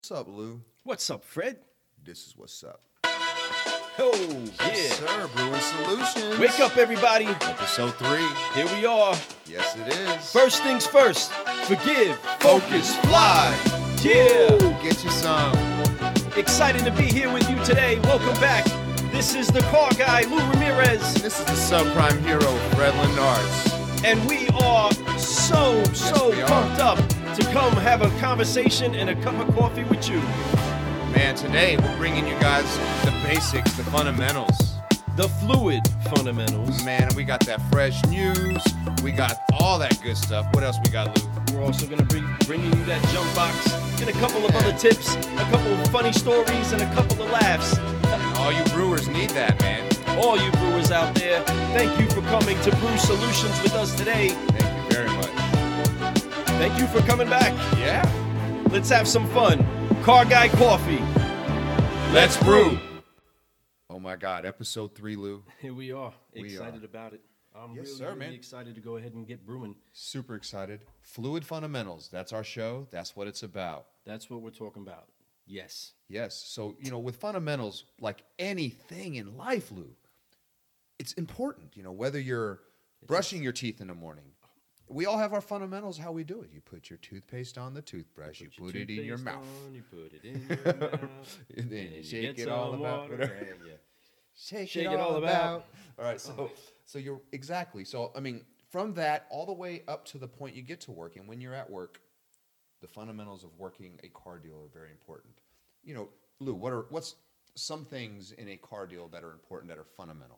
What's up, Lou? What's up, Fred? This is what's up. Oh, Yes, yeah. sir. Brewing Solutions. Wake up, everybody. Episode 3. Here we are. Yes, it is. First things first. Forgive, focus, fly. Yeah. Get you some. Excited to be here with you today. Welcome back. This is the car guy, Lou Ramirez. This is the subprime hero, Fred Lenartz. And we are so we are. pumped up to come have a conversation and a cup of coffee with you. Man, today we're bringing you guys the basics, the fundamentals. The fluid fundamentals. Man, we got that fresh news. We got all that good stuff. What else we got, Lou? We're also going to be bringing you that jump box and a couple of other tips, a couple of funny stories, and a couple of laughs. And all you brewers need that, man. All you brewers out there, thank you for coming to Brew Solutions with us today. Thank you very much. Thank you for coming back. Yeah. Let's have some fun. Car Guy Coffee. Let's brew. Oh my God, episode 3, Lou. Here we are. We Excited are. about it. I'm Yes, really, sir, really man. excited to go ahead and get brewing. Super excited. Fluid fundamentals. That's our show. That's what it's about. That's what we're talking about. Yes. Yes. So, with fundamentals, like anything in life, Lou, it's important, whether you're brushing your teeth in the morning. We all have our fundamentals, how we do it. You put your toothpaste on the toothbrush, you put it in your Toothpaste mouth. on, you put it in your mouth. And then you and shake get it all some about. water. Yeah. Shake it all about. All right, so you're exactly. So from that all the way up to the point you get to work, and when you're at work, the fundamentals of working a car deal are very important. Lou, what's some things in a car deal that are important that are fundamental?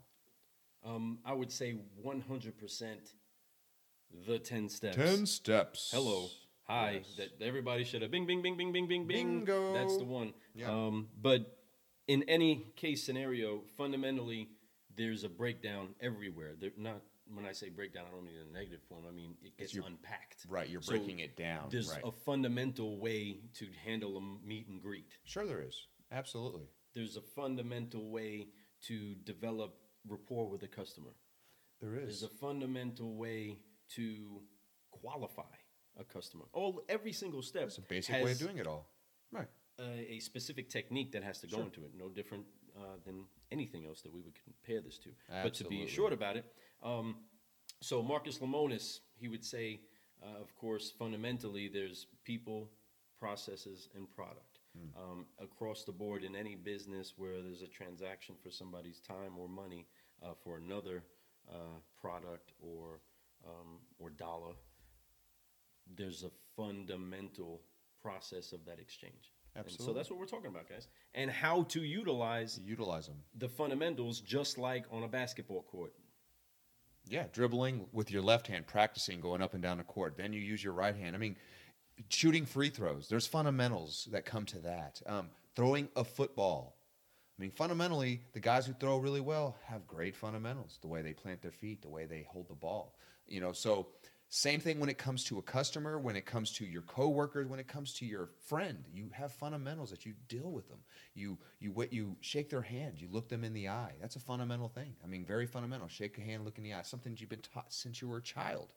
I would say 100% the 10 steps. 10 steps. Hello. Hi. Yes. That everybody should have. Bing, bing, bing, bing, bing, bing, bing. Bingo. That's the one. Yeah. But in any case scenario, fundamentally, there's a breakdown everywhere. When I say breakdown, I don't mean in a negative form. I mean it gets unpacked. Right, you're So breaking it down. There's Right. a fundamental way to handle a meet and greet. Sure there is. Absolutely. There's a fundamental way to develop rapport with the customer. There is. There's a fundamental way to qualify a customer. Every single step It's a basic has way of doing it all. Right. a specific technique that has to go Sure. into it. No different than anything else that we would compare this to. But to Absolutely. be short about it, so Marcus Lemonis, he would say, of course, fundamentally, there's people, processes, and product. Across the board in any business where there's a transaction for somebody's time or money for another product or dollar, there's a fundamental process of that exchange. Absolutely. And so that's what we're talking about, guys. And how to utilize Utilize them. the fundamentals just like on a basketball court. Yeah, dribbling with your left hand, practicing going up and down the court. Then you use your right hand. Shooting free throws. There's fundamentals that come to that. Throwing a football. Fundamentally, the guys who throw really well have great fundamentals. The way they plant their feet, the way they hold the ball. So same thing when it comes to a customer, when it comes to your coworkers, when it comes to your friend. You have fundamentals that you deal with them. You shake their hand, you look them in the eye. That's a fundamental thing. Very fundamental. Shake a hand, look in the eye. Something you've been taught since you were a child.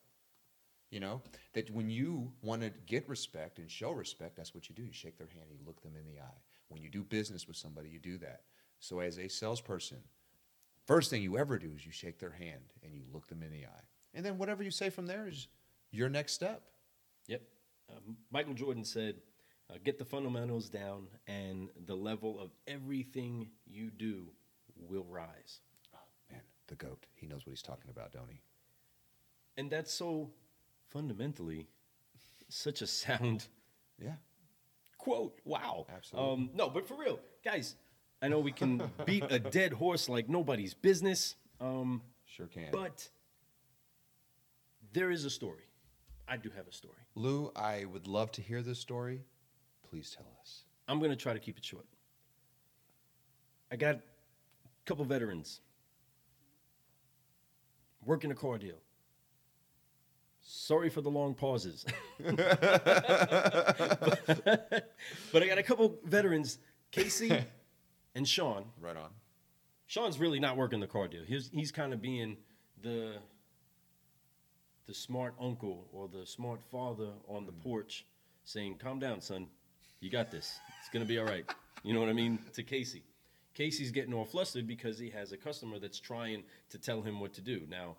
That when you want to get respect and show respect, that's what you do. You shake their hand, you look them in the eye. When you do business with somebody, you do that. So as a salesperson, first thing you ever do is you shake their hand and you look them in the eye. And then whatever you say from there is your next step. Yep. Michael Jordan said, get the fundamentals down and the level of everything you do will rise. Oh, man, the GOAT. He knows what he's talking about, don't he? And that's so fundamentally such a sound Yeah. quote. Wow. Absolutely. No, but for real, guys, I know we can beat a dead horse like nobody's business. Sure can. But there is a story. I do have a story. Lou, I would love to hear this story. Please tell us. I'm going to try to keep it short. I got a couple veterans working a car deal. Sorry for the long pauses. But I got a couple veterans, Casey and Sean. Right on. Sean's really not working the car deal. He's kind of being the smart uncle or the smart father on the porch saying, calm down, son. You got this. It's going to be all right. You know what I mean? To Casey. Casey's getting all flustered because he has a customer that's trying to tell him what to do. Now,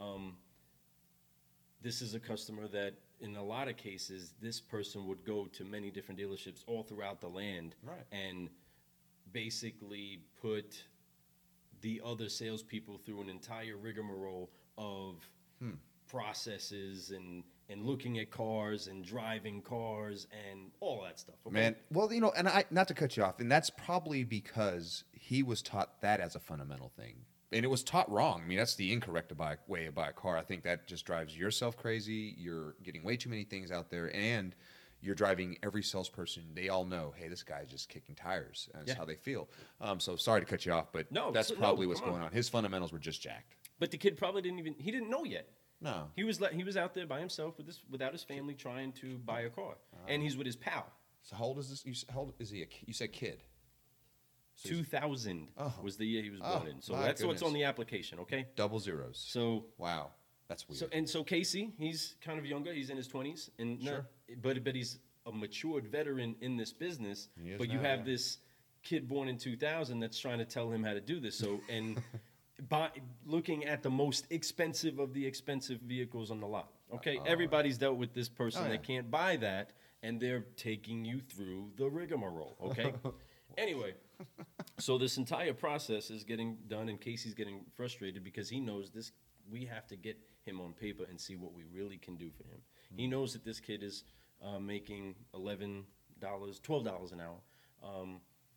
this is a customer that, in a lot of cases, this person would go to many different dealerships all throughout the land and basically put the other salespeople through an entire rigmarole of processes and looking at cars and driving cars and all that stuff. Okay? Man, well, and I, not to cut you off, and that's probably because he was taught that as a fundamental thing. And it was taught wrong. I mean, that's the incorrect way to buy a car. I think that just drives yourself crazy. You're getting way too many things out there, and you're driving every salesperson. They all know, hey, this guy's just kicking tires. And that's how they feel. So sorry to cut you off, but that's probably what's going on. His fundamentals were just jacked. But the kid probably didn't know yet. No. He was out there by himself without his family trying to buy a car. And he's with his pal. So how old is this? How old is he? You said kid. So 2000 was the year he was born in. So that's what's on the application, okay? Double zeros. So wow, that's weird. So Casey, he's kind of younger. He's in his 20s, and but he's a matured veteran in this business. But you have this kid born in 2000 that's trying to tell him how to do this. So and by looking at the most expensive of the expensive vehicles on the lot, okay? Everybody's dealt with this person that can't buy that, and they're taking you through the rigmarole, okay? Anyway, so this entire process is getting done, and Casey's getting frustrated because he knows this. We have to get him on paper and see what we really can do for him. He knows that this kid is making $11, $12 an hour.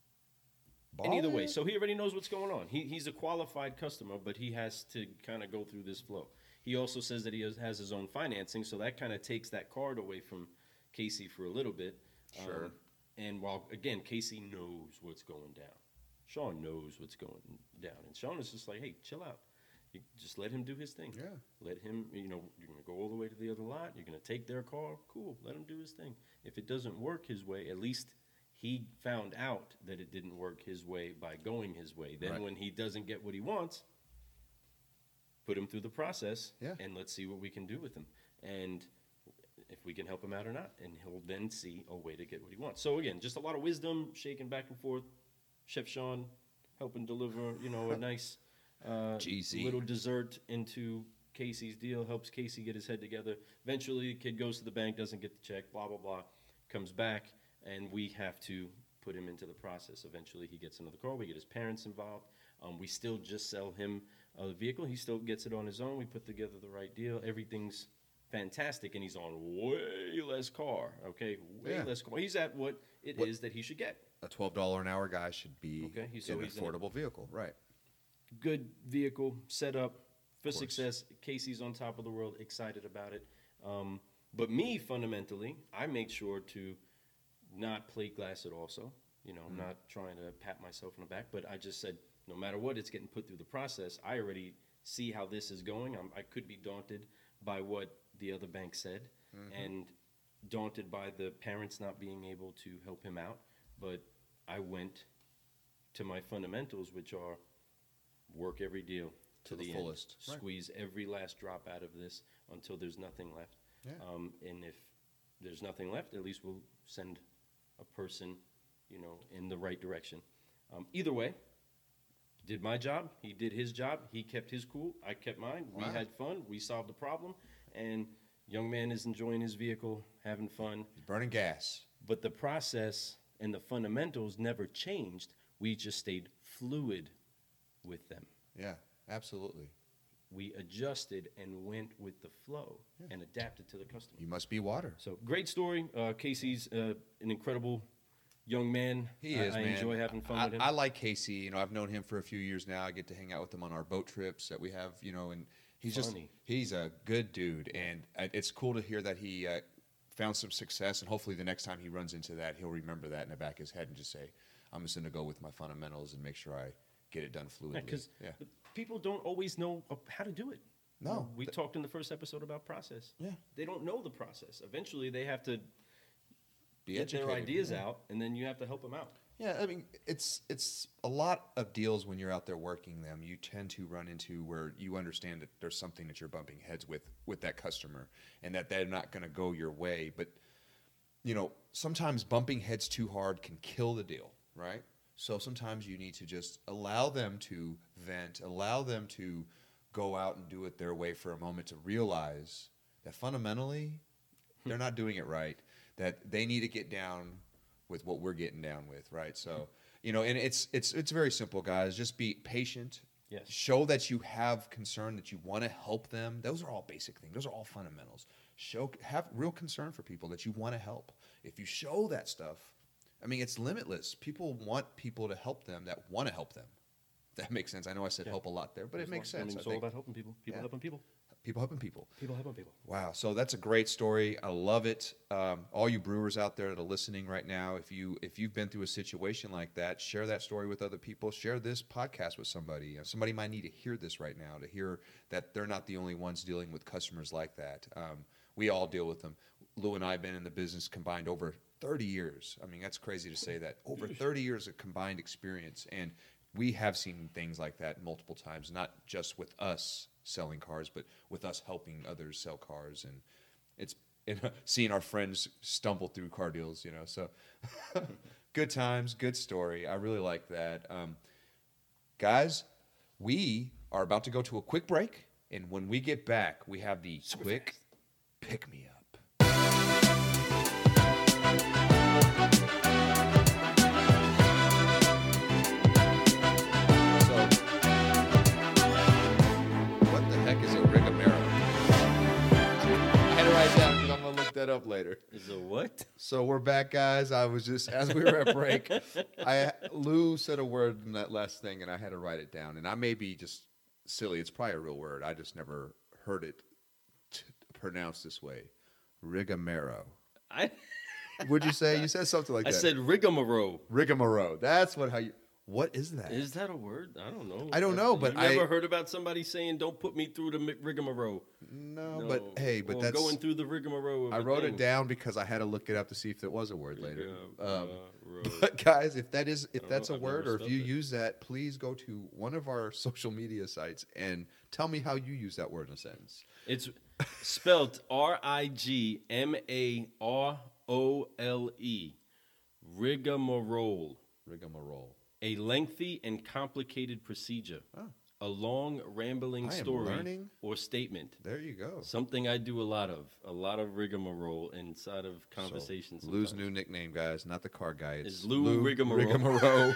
And either way, so he already knows what's going on. He's a qualified customer, but he has to kind of go through this flow. He also says that he has his own financing, so that kind of takes that card away from Casey for a little bit. Sure. And while, again, Casey knows what's going down. Sean knows what's going down. And Sean is just like, hey, chill out. You just let him do his thing. Yeah. Let him, you're going to go all the way to the other lot. You're going to take their car. Cool. Let him do his thing. If it doesn't work his way, at least he found out that it didn't work his way by going his way. Then when he doesn't get what he wants, put him through the process and let's see what we can do with him. And if we can help him out or not, and he'll then see a way to get what he wants. So again, just a lot of wisdom, shaking back and forth. Chef Sean helping deliver, a nice little dessert into Casey's deal, helps Casey get his head together. Eventually, the kid goes to the bank, doesn't get the check, blah, blah, blah, comes back, and we have to put him into the process. Eventually, he gets another car. We get his parents involved. We still just sell him the vehicle. He still gets it on his own. We put together the right deal. Everything's fantastic, and he's on way less car, okay? Way less car. He's at what is that he should get. A $12 an hour guy should be he's in an affordable vehicle, right? Good vehicle, set up for success. Casey's on top of the world, excited about it. But me, fundamentally, I make sure to not plate glass it also. I'm not trying to pat myself on the back, but I just said, no matter what, it's getting put through the process. I already see how this is going. I could be daunted by what the other bank said and daunted by the parents not being able to help him out. But I went to my fundamentals, which are work every deal to the fullest, squeeze every last drop out of this until there's nothing left. Yeah. And if there's nothing left, at least we'll send a person, in the right direction. Either way, did my job. He did his job. He kept his cool. I kept mine. We had fun. We solved the problem. And young man is enjoying his vehicle, having fun. He's burning gas. But the process and the fundamentals never changed. We just stayed fluid with them. Yeah, absolutely. We adjusted and went with the flow and adapted to the customer. You must be water. So great story. Casey's an incredible young man. He is, man. I enjoy having fun with him. I like Casey. I've known him for a few years now. I get to hang out with him on our boat trips that we have, and he's a good dude. And it's cool to hear that he found some success, and hopefully the next time he runs into that, he'll remember that in the back of his head and just say, I'm just going to go with my fundamentals and make sure I get it done fluidly. Because people don't always know how to do it. No. We talked in the first episode about process. Yeah. They don't know the process. Eventually, they have to get their ideas out, and then you have to help them out. Yeah, I mean, it's a lot of deals when you're out there working them. You tend to run into where you understand that there's something that you're bumping heads with that customer, and that they're not going to go your way. But sometimes bumping heads too hard can kill the deal, right? So sometimes you need to just allow them to vent, allow them to go out and do it their way for a moment to realize that fundamentally they're not doing it right, that they need to get down with what we're getting down with, right? So, and it's very simple, guys. Just be patient. Yes. Show that you have concern, that you want to help them. Those are all basic things. Those are all fundamentals. Have real concern for people, that you want to help. If you show that stuff, I mean, it's limitless. People want people to help them that want to help them. That makes sense. I know I said help a lot there, but it makes sense. It's all about helping people. People helping people. People helping people. People helping people. Wow. So that's a great story. I love it. All you brewers out there that are listening right now, if you've been through a situation like that, share that story with other people. Share this podcast with somebody. Somebody might need to hear this right now, to hear that they're not the only ones dealing with customers like that. We all deal with them. Lou and I have been in the business combined over 30 years. I mean, that's crazy to say that. Over 30 years of combined experience. And we have seen things like that multiple times, not just with us selling cars, but with us helping others sell cars. And it's seeing our friends stumble through car deals, So good times, good story. I really like that. Guys, we are about to go to a quick break. And when we get back, we have the quick pick-me-up. That up later. Is it what? So we're back, guys. I was just, as we were at break, Lou said a word in that last thing, and I had to write it down. And I may be just silly. It's probably a real word. I just never heard it pronounced this way. Rigmarole. What'd you say? You said something like that. I said rigmarole. Rigmarole. That's what is that? Is that a word? I don't know. I don't know, but you never heard about somebody saying, "Don't put me through the rigmarole." No, but hey, but that's going through the rigmarole. I wrote it down because I had to look it up to see if there was a word later. But guys, if that's a word, or if you use that, please go to one of our social media sites and tell me how you use that word in a sentence. It's spelled Rigmarole. Rigmarole. Rigmarole. A lengthy and complicated procedure. A long, rambling story or statement. There you go. Something I do a lot of rigmarole inside of conversations. So, Lou's new nickname, guys, not the car guy. It's Lou Rigmarole.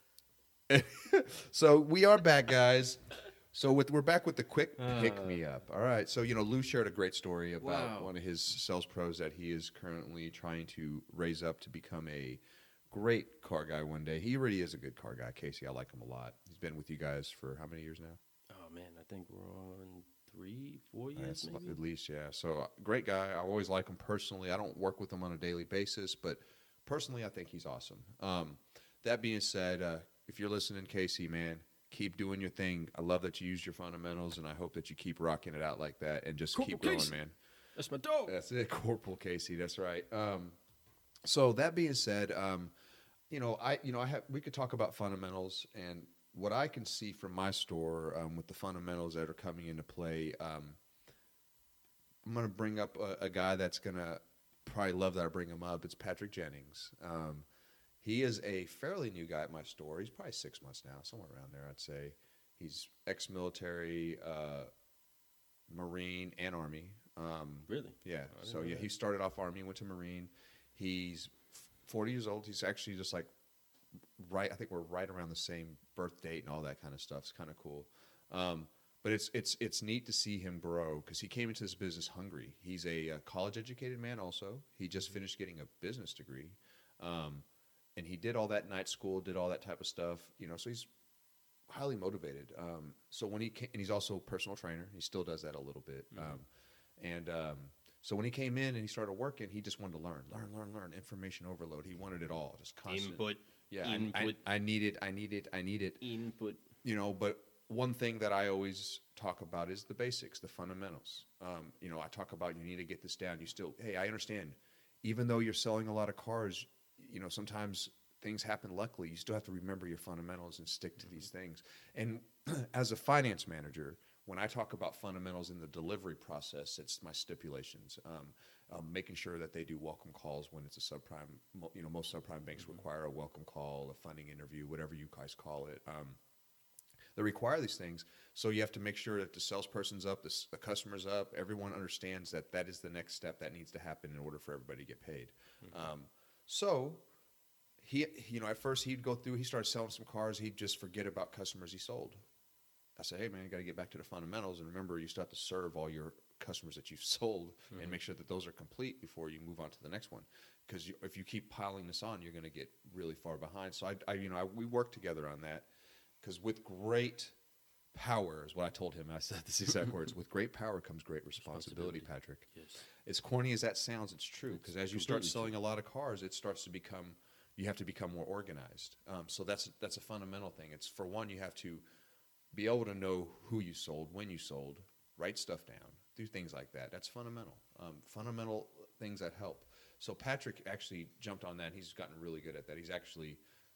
So we are back, guys. So we're back with the quick pick-me-up. All right. So, Lou shared a great story about one of his sales pros that he is currently trying to raise up to become a great car guy one day. He really is a good car guy, Casey. I like him a lot. He's been with you guys for how many years now? Oh, man, I think we're on 3-4 years, maybe? At least, yeah. So, great guy. I always like him personally. I don't work with him on a daily basis, but personally, I think he's awesome. That being said, if you're listening, Casey, man, keep doing your thing. I love that you use your fundamentals, and I hope that you keep rocking it out like that and just keep going, man. That's my dog. That's it, Corporal Casey. That's right. So that being said, we could talk about fundamentals, and what I can see from my store with the fundamentals that are coming into play. I'm going to bring up a guy that's going to probably love that I bring him up. It's Patrick Jennings. He is a fairly new guy at my store. He's probably 6 months now, somewhere around there, I'd say. He's ex-military, Marine, and Army. Really? Yeah. So he started off Army, went to Marine. He's 40 years old. He's actually just like I think we're right around the same birth date and all that kind of stuff. It's kind of cool. But it's neat to see him grow because he came into this business hungry. He's a college-educated man also. He just finished getting a business degree. And he did all that night school, did all that type of stuff, so he's highly motivated. So when he came, and he's also a personal trainer. He still does that a little bit. So when he came in and he started working, he just wanted to learn, information overload. He wanted it all, just constant. Input. Yeah, Input. I need it. Input. But one thing that I always talk about is the basics, the fundamentals. I talk about you need to get this down. I understand. Even though you're selling a lot of cars, sometimes things happen luckily. You still have to remember your fundamentals and stick to these things. And as a finance manager, when I talk about fundamentals in the delivery process, it's my stipulations. making sure that they do welcome calls when it's a subprime. Most subprime banks require a welcome call, a funding interview, whatever you guys call it. They require these things, so you have to make sure that the salesperson's up, the customer's up, everyone understands that that is the next step that needs to happen in order for everybody to get paid. So he, at first he started selling some cars, he'd just forget about customers he sold. I said, hey man, you got to get back to the fundamentals, and remember, you still have to serve all your customers that you've sold and make sure that those are complete before you move on to the next one. Because if you keep piling this on, you're going to get really far behind. So we worked together on that. Because with great power is what I told him. I said this exact words. With great power comes great responsibility, Patrick. Yes. As corny as that sounds, it's true. Because as you start selling a lot of cars, it starts to become, you have to become more organized. So that's a fundamental thing. It's, for one, you have to be able to know who you sold, when you sold, write stuff down, do things like that. That's fundamental. Fundamental things that help. So Patrick actually jumped on that. He's gotten really good at that. He's actually,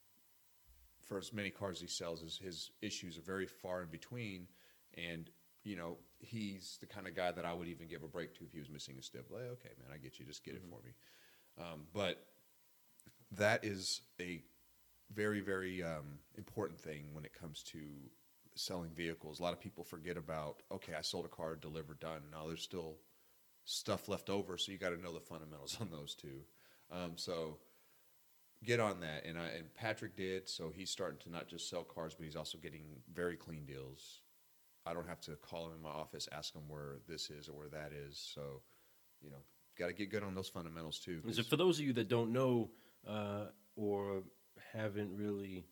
for as many cars he sells, his issues are very far in between. And, he's the kind of guy that I would even give a break to if he was missing a stip. Like, okay, man, I get you. Just get it for me. But that is a very, very important thing when it comes to selling vehicles. A lot of people forget about, okay, I sold a car, delivered, done. Now there's still stuff left over, so you got to know the fundamentals on those too. So get on that, and Patrick did. So he's starting to not just sell cars, but he's also getting very clean deals. I don't have to call him in my office, ask him where this is or where that is. So, got to get good on those fundamentals too. So for those of you that don't know or haven't really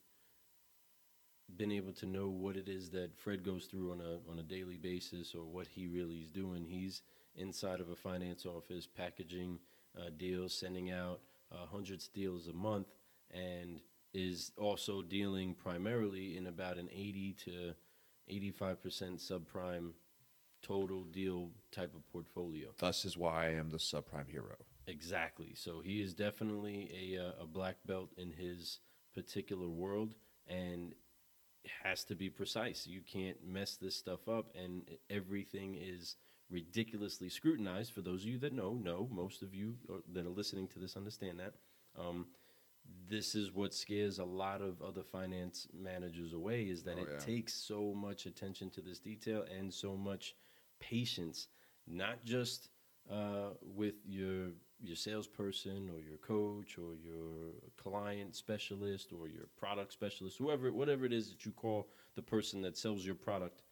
been able to know what it is that Fred goes through on a daily basis, or what he really is doing, he's inside of a finance office packaging deals, sending out hundreds of deals a month, and is also dealing primarily in about an 80 to 85% subprime total deal type of portfolio. Thus is why I am the subprime hero. Exactly. So he is definitely a black belt in his particular world, and has to be precise. You can't mess this stuff up, and everything is ridiculously scrutinized. For those of you that know, most of you that are listening to this understand that. This is what scares a lot of other finance managers away, is that takes so much attention to this detail and so much patience, not just with your salesperson or your coach or your client specialist or your product specialist, whatever it is that you call the person that sells your product.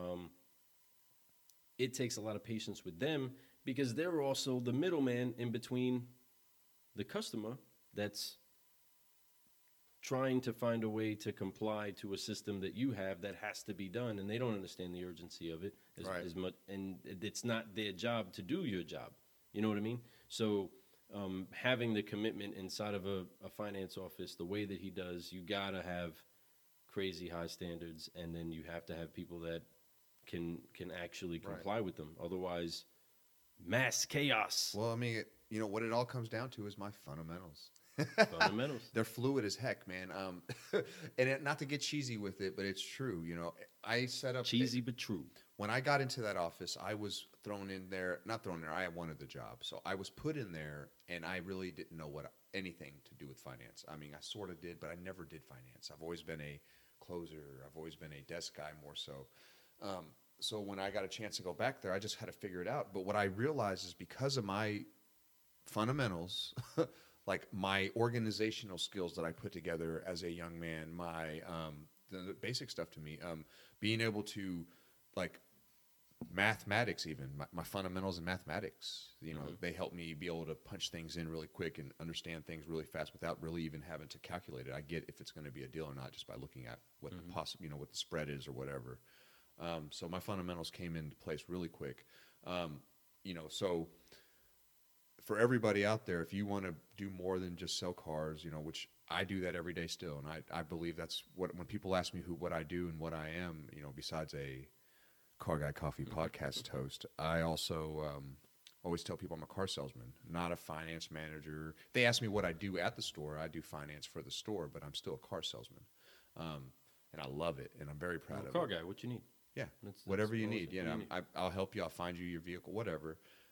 It takes a lot of patience with them, because they're also the middleman in between the customer that's trying to find a way to comply to a system that you have that has to be done, and they don't understand the urgency of it as much, and it's not their job to do your job. You know what I mean? So having the commitment inside of a finance office the way that he does, you gotta have crazy high standards, and then you have to have people that can actually comply with them. Otherwise, mass chaos. Well, I mean, what it all comes down to is my fundamentals. Fundamentals. They're fluid as heck, man. And not to get cheesy with it, but it's true. I set up cheesy but true. When I got into that office, I was thrown in there. Not thrown in there. I wanted the job, so I was put in there, and I really didn't know anything to do with finance. I mean, I sort of did, but I never did finance. I've always been a closer. I've always been a desk guy more so. So when I got a chance to go back there, I just had to figure it out. But what I realized is, because of my fundamentals, like my organizational skills that I put together as a young man, the basic stuff to me, being able to, like, mathematics, even my fundamentals in mathematics, they help me be able to punch things in really quick and understand things really fast without really even having to calculate it. I get if it's going to be a deal or not just by looking at what what the spread is or whatever. So my fundamentals came into place really quick. So for everybody out there, if you want to do more than just sell cars, which I do that every day still, and I believe that's when people ask me what I do and what I am, besides a Car Guy Coffee podcast host, I also always tell people I'm a car salesman, not a finance manager. They ask me what I do at the store. I do finance for the store, but I'm still a car salesman, and I love it, and I'm very proud of it. Car guy, what you need? Yeah, whatever you need. I'll help you. I'll find you your vehicle, whatever.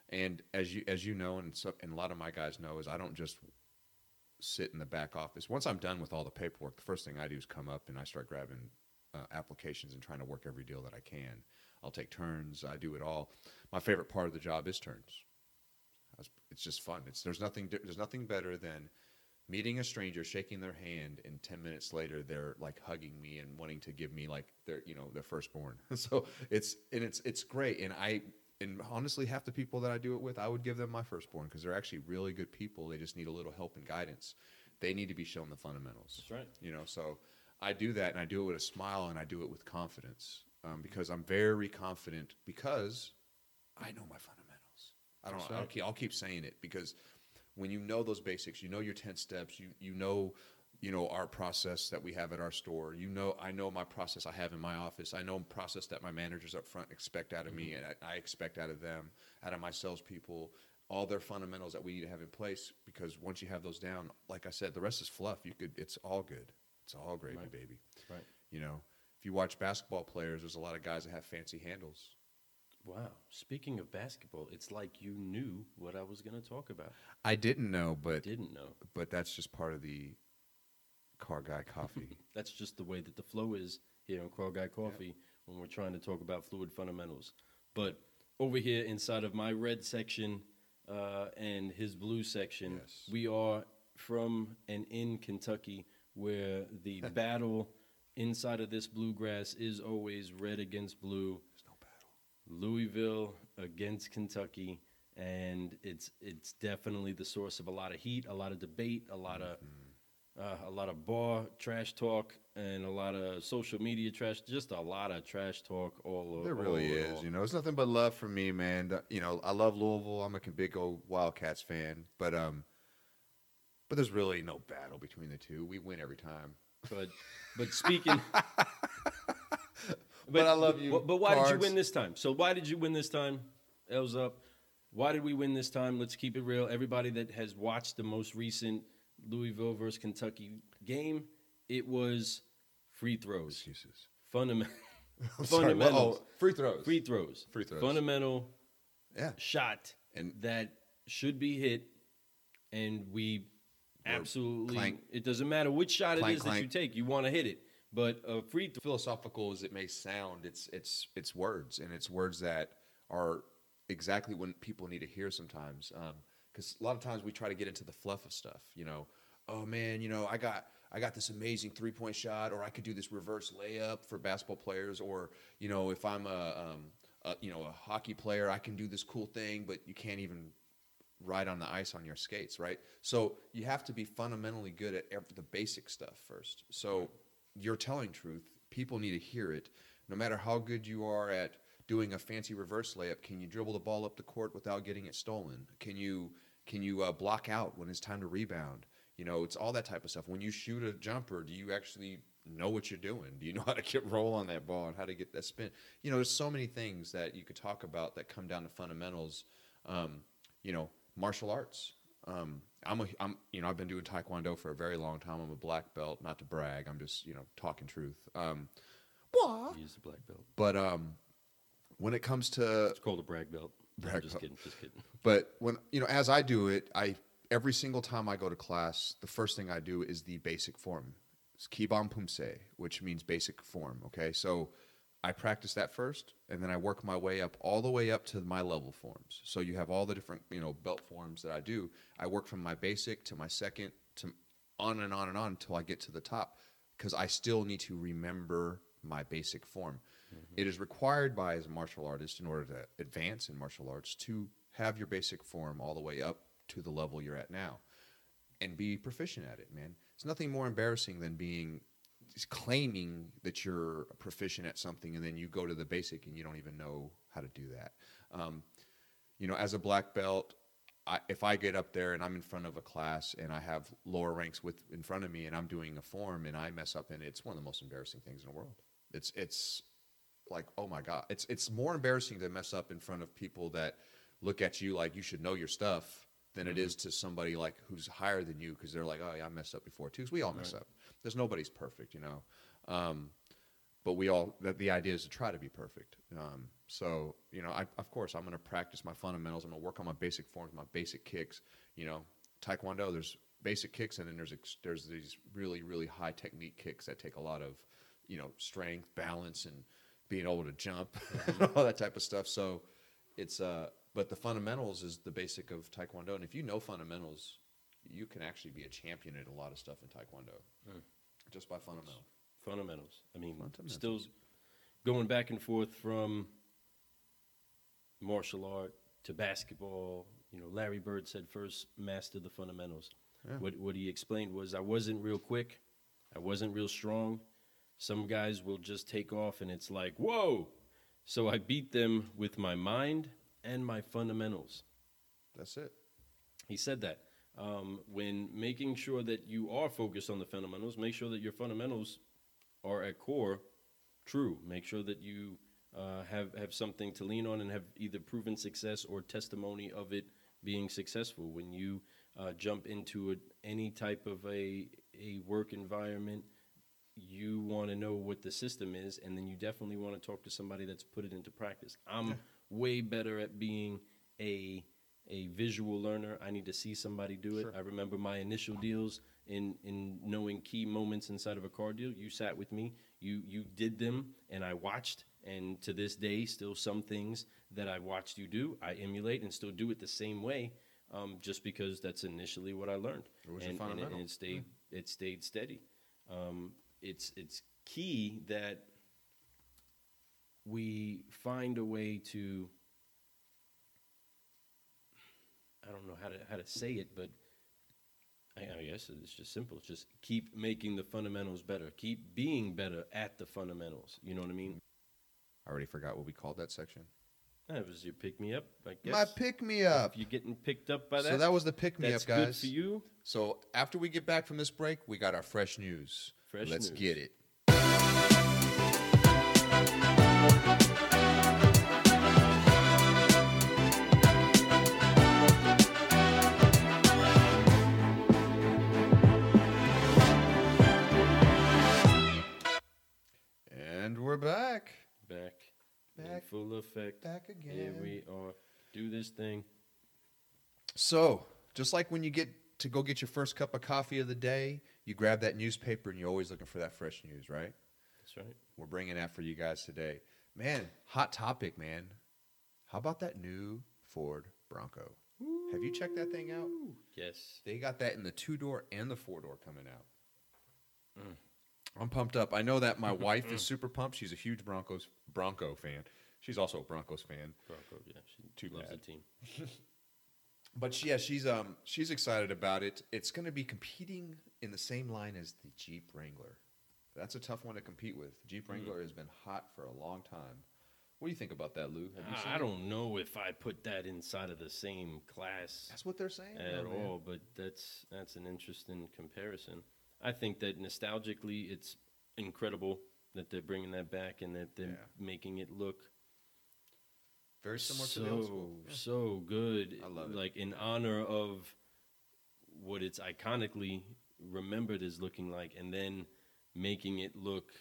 And as you know, and a lot of my guys know, is I don't just sit in the back office. Once I'm done with all the paperwork, the first thing I do is come up and I start grabbing applications and trying to work every deal that I can. I'll take turns. I do it all. My favorite part of the job is turns. It's just fun. There's nothing better than meeting a stranger, shaking their hand, and 10 minutes later they're like hugging me and wanting to give me like their firstborn. So it's great. And honestly, half the people that I do it with, I would give them my firstborn because they're actually really good people. They just need a little help and guidance. They need to be shown the fundamentals. That's right. So I do that, and I do it with a smile, and I do it with confidence because I'm very confident because I know my fundamentals. I'll keep saying it because when you know those basics, you know your 10 steps, you know our process that we have at our store. I know my process I have in my office. I know the process that my managers up front expect out of me, and I expect out of them, out of my salespeople, all their fundamentals that we need to have in place. Because once you have those down, like I said, the rest is fluff. It's all good. It's all gravy, Right. baby. Right. If you watch basketball players, there's a lot of guys that have fancy handles. Wow. Speaking of basketball, it's like you knew what I was going to talk about. I didn't know, but Didn't know. that's just part of the Car Guy Coffee. That's just the way that the flow is here on Car Guy Coffee when we're trying to talk about fluid fundamentals. But over here inside of my red section and his blue section, Yes. we are from and in Kentucky, where the battle inside of this bluegrass is always red against blue. There's no battle. Louisville against Kentucky, and it's definitely the source of a lot of heat, a lot of debate, a lot of bar trash talk, and a lot of social media trash. Just a lot of trash talk all over. There really is. It's nothing but love for me, man. I love Louisville. I'm a big old Wildcats fan, but there's really no battle between the two. We win every time. But speaking. But I love you. But why did you Cards. win this time? So why did you win this time? L's up. Why did we win this time? Let's keep it real. Everybody that has watched the most recent Louisville versus Kentucky game, it was free throws. Excuses. Fundamentals. Free throws. Free throws. Free throws. Fundamental Yeah. shot And that should be hit, and we absolutely. clank. It doesn't matter which shot it Clank, is that you clank. take. You want to hit it, but a free throw. philosophical as it may sound, it's words, and it's words that are exactly what people need to hear sometimes. Because a lot of times we try to get into the fluff of stuff. Oh man, I got this amazing 3-point shot, or I could do this reverse layup for basketball players, or if I'm a hockey player, I can do this cool thing, but you can't even ride on the ice on your skates, right? So you have to be fundamentally good at the basic stuff first. So you're telling truth. People need to hear it. No matter how good you are at doing a fancy reverse layup, can you dribble the ball up the court without getting it stolen? Can you block out when it's time to rebound? It's all that type of stuff. When you shoot a jumper, do you actually know what you're doing? Do you know how to get roll on that ball and how to get that spin? There's so many things that you could talk about that come down to fundamentals. Martial arts. I've been doing Taekwondo for a very long time. I'm a black belt, not to brag. I'm just, talking truth. He's a black belt. But when it comes to, It's called a brag belt. No, Brag just belt. kidding. but when, as I do it, every single time I go to class, the first thing I do is the basic form. It's Kibon Pumse, which means basic form. Okay. So I practice that first, and then I work my way up all the way up to my level forms. So you have all the different, belt forms that I do. I work from my basic to my second to on and on and on until I get to the top, because I still need to remember my basic form. Mm-hmm. It is required by, as a martial artist, in order to advance in martial arts, to have your basic form all the way up to the level you're at now and be proficient at it, man. It's nothing more embarrassing than claiming that you're proficient at something, and then you go to the basic and you don't even know how to do that. As a black belt, if I get up there and I'm in front of a class and I have lower ranks in front of me and I'm doing a form and I mess up, and it's one of the most embarrassing things in the world. It's like, oh my God, it's more embarrassing to mess up in front of people that look at you like you should know your stuff than it is to somebody like who's higher than you, because they're like, oh yeah, I messed up before too. 'Cause we all mess up. There's nobody's perfect, But but the idea is to try to be perfect. So, of course, I'm going to practice my fundamentals. I'm going to work on my basic forms, my basic kicks. Taekwondo, there's basic kicks, and then there's these really, really high technique kicks that take a lot of, strength, balance, and being able to jump, all that type of stuff. So it's, but the fundamentals is the basic of Taekwondo. And if you know fundamentals, you can actually be a champion at a lot of stuff in Taekwondo just by fundamentals. Fundamentals. I mean, still going back and forth from martial art to basketball. Larry Bird said first master the fundamentals. Yeah. What he explained was I wasn't real quick. I wasn't real strong. Some guys will just take off and it's like, whoa. So I beat them with my mind and my fundamentals. That's it. He said that. When making sure that you are focused on the fundamentals, make sure that your fundamentals are at core true. Make sure that you have something to lean on and have either proven success or testimony of it being successful. When you jump into any type of a work environment, you want to know what the system is, and then you definitely want to talk to somebody that's put it into practice. I'm way better at being a visual learner. I need to see somebody do it. Sure. I remember my initial deals in knowing key moments inside of a car deal. You sat with me. You did them, and I watched. And to this day, still some things that I watched you do, I emulate and still do it the same way, just because that's initially what I learned. And it stayed steady. It's key that we find a way to, I don't know how to say it, but I guess it's just simple. It's just keep making the fundamentals better. Keep being better at the fundamentals. You know what I mean? I already forgot what we called that section. That was your pick-me-up, I guess. My pick-me-up. If you're getting picked up by that. So that was the pick-me-up, guys. That's good for you. So after we get back from this break, we got our fresh news. Let's get it. And we're back. Back. In full effect. Back again. Here we are. Do this thing. So, just like when you get to go get your first cup of coffee of the day, you grab that newspaper and you're always looking for that fresh news, right? That's right. We're bringing that for you guys today. Man, hot topic, man. How about that new Ford Bronco? Ooh. Have you checked that thing out? Yes. They got that in the 2-door and the 4-door coming out. I'm pumped up. I know that my wife is super pumped. She's a huge Bronco fan. She's also a Broncos fan. Bronco, yeah. She loves the team. But yeah, she's excited about it. It's going to be competing in the same line as the Jeep Wrangler. That's a tough one to compete with. Jeep Wrangler has been hot for a long time. What do you think about that, Lou? Have you seen I don't know if I put that inside of the same class. That's what they're saying at all, but that's an interesting comparison. I think that nostalgically, it's incredible that they're bringing that back and that they're making it look very similar to the old school. So good. I love it. Like in honor of what it's iconically remembered as looking like, and then making it look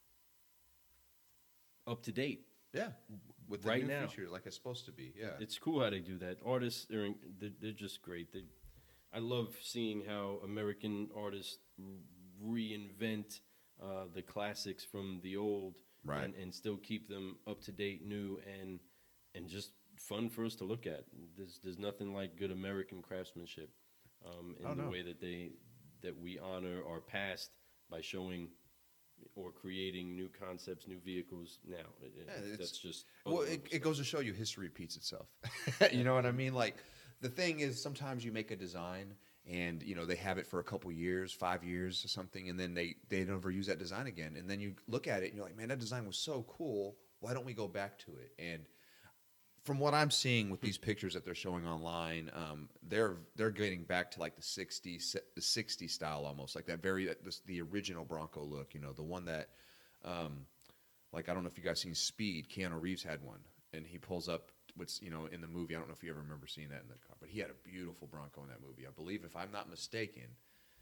up to date. Yeah, with the right new now, features like it's supposed to be. Yeah, it's cool how they do that. Artists, they're just great. I love seeing how American artists reinvent the classics from the old, right, and still keep them up to date, new, and just fun for us to look at. There's nothing like good American craftsmanship in the way that we honor our past by showing or creating new concepts, new vehicles now. That's just... it goes to show you history repeats itself. You know what I mean? Like, the thing is, sometimes you make a design and, they have it for a couple years, 5 years or something, and then they never use that design again. And then you look at it and you're like, man, that design was so cool. Why don't we go back to it? And from what I'm seeing with these pictures that they're showing online, they're getting back to like the 60s style almost, like that the original Bronco look, the one that, like, I don't know if you guys seen Speed. Keanu Reeves had one, and he pulls up what's, in the movie. I don't know if you ever remember seeing that in the car, but he had a beautiful Bronco in that movie. I believe, if I'm not mistaken,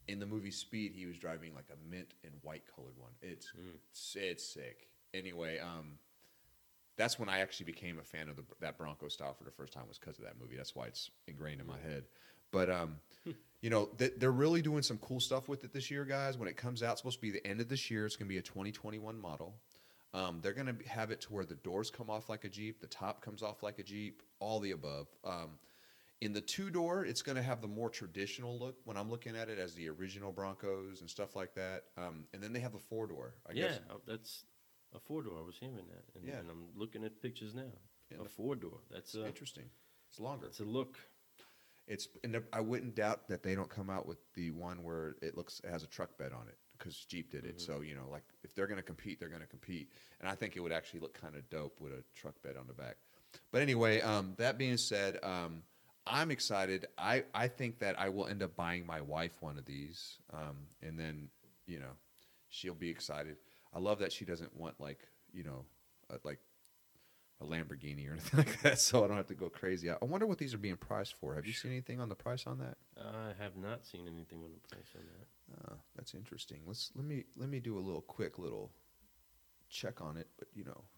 in the movie Speed, he was driving like a mint and white colored one. It's sick. Anyway, that's when I actually became a fan of that Bronco style for the first time, was because of that movie. That's why it's ingrained in my head. But you know, they're really doing some cool stuff with it this year, guys. When it comes out, it's supposed to be the end of this year. It's going to be a 2021 model. They're going to have it to where the doors come off like a Jeep, the top comes off like a Jeep, all the above. In the two-door, it's going to have the more traditional look when I'm looking at it, as the original Broncos and stuff like that. And then they have the four-door. I guess. That's a four-door. I was hearing that. And I'm looking at pictures now. Yeah, a four-door. That's interesting. It's longer. It's a look. I wouldn't doubt that they don't come out with the one where it has a truck bed on it, because Jeep did it. So, you know, like, if they're going to compete, they're going to compete. And I think it would actually look kind of dope with a truck bed on the back. But anyway, that being said, I'm excited. I think that I will end up buying my wife one of these, and then, you know, she'll be excited. I love that she doesn't want, like, you know, like a Lamborghini or anything like that, so I don't have to go crazy. I wonder what these are being priced for. Have you seen anything on the price on that? I have not seen anything on the price on that. That's interesting. Let me do a quick check on it. But, you know,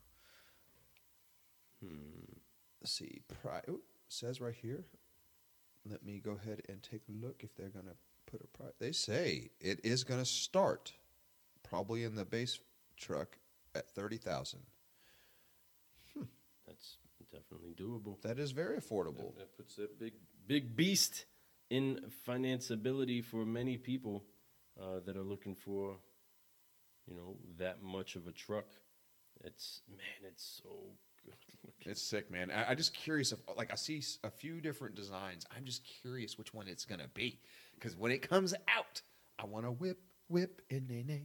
let's see. It says right here. Let me go ahead and take a look if they're gonna put a price. They say it is gonna start probably in the base truck at $30,000. That's definitely doable. That is very affordable. That puts a big beast in financeability for many people that are looking for, you know, that much of a truck. It's so good. It's sick, man. I'm just curious. I see a few different designs. I'm just curious which one it's gonna be, because when it comes out, I want to whip and nay.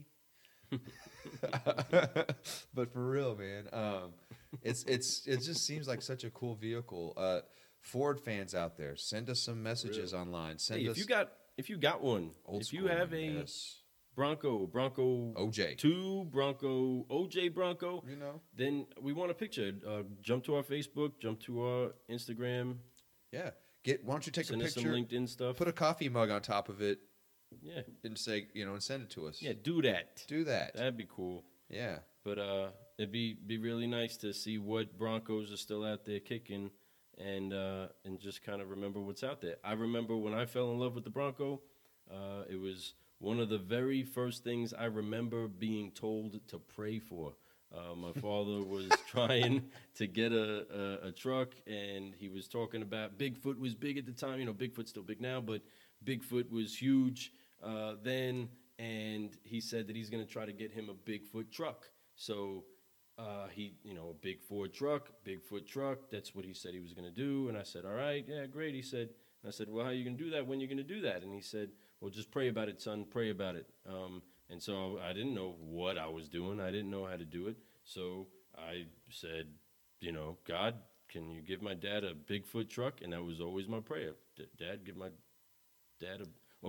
But for real, man, it just seems like such a cool vehicle. Ford fans out there, send us some messages online. If you got one, if you have a Bronco OJ 2, Bronco OJ Bronco, you know, then we want a picture. Jump to our Facebook, jump to our Instagram. Yeah, why don't you take a picture? Send us some LinkedIn stuff. Put a coffee mug on top of it. Yeah, and say, you know, and send it to us. Yeah, do that. That'd be cool. Yeah, but it'd be really nice to see what Broncos are still out there kicking, and just kind of remember what's out there. I remember when I fell in love with the Bronco. It was one of the very first things I remember being told to pray for. My father was trying to get a truck, and he was talking about Bigfoot was big at the time. You know, Bigfoot's still big now, but Bigfoot was huge then, and he said that he's going to try to get him a Bigfoot truck. So a big Ford truck, Bigfoot truck, that's what he said he was going to do. And I said, all right, yeah, great. He said, and I said, well, how are you going to do that? When are you going to do that? And he said, well, just pray about it, son, pray about it. And so I didn't know what I was doing. I didn't know how to do it. So I said, you know, God, can you give my dad a Bigfoot truck? And that was always my prayer. Dad, give my dad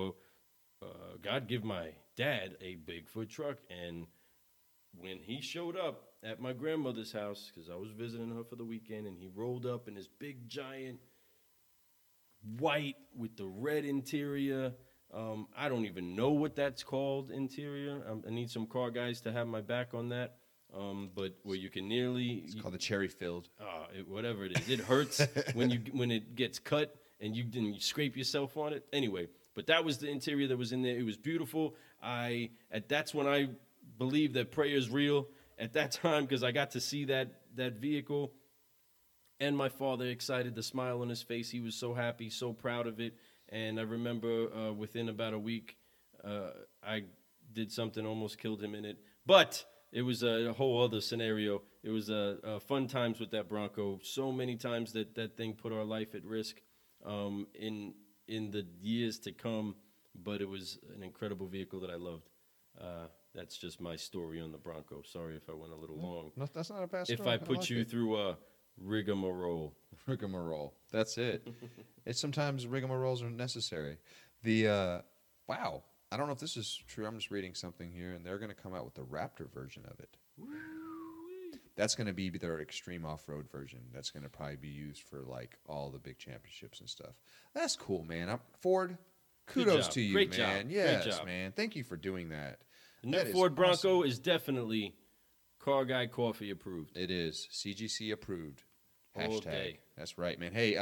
God, give my dad a Bigfoot truck. And when he showed up at my grandmother's house, because I was visiting her for the weekend, and he rolled up in this big giant white with the red interior. I don't even know what that's called, interior. I need some car guys to have my back on that. But where you can it's called the cherry filled. Whatever it is, it hurts when it gets cut and you scrape yourself on it. Anyway, but that was the interior that was in there. It was beautiful. That's when I believed that prayer is real at that time, because I got to see that vehicle, and my father excited, the smile on his face. He was so happy, so proud of it. And I remember within about a week, I did something, almost killed him in it. But it was a whole other scenario. It was fun times with that Bronco. So many times that thing put our life at risk in the years to come. But it was an incredible vehicle that I loved. That's just my story on the Bronco. Sorry if I went a little long. No, that's not a bad story. If I put you through a rigmarole. Rigmarole. That's it. Sometimes rigmaroles are necessary. Wow. I don't know if this is true. I'm just reading something here, and they're going to come out with the Raptor version of it. That's going to be their extreme off-road version. That's going to probably be used for like all the big championships and stuff. That's cool, man. Ford, Kudos job. to you, Great man. job. Yes, Great job. man. Thank you for doing that. The new That is Ford Bronco awesome. is definitely Car Guy Coffee approved. It is CGC approved. All Hashtag. day. That's right, man. Hey,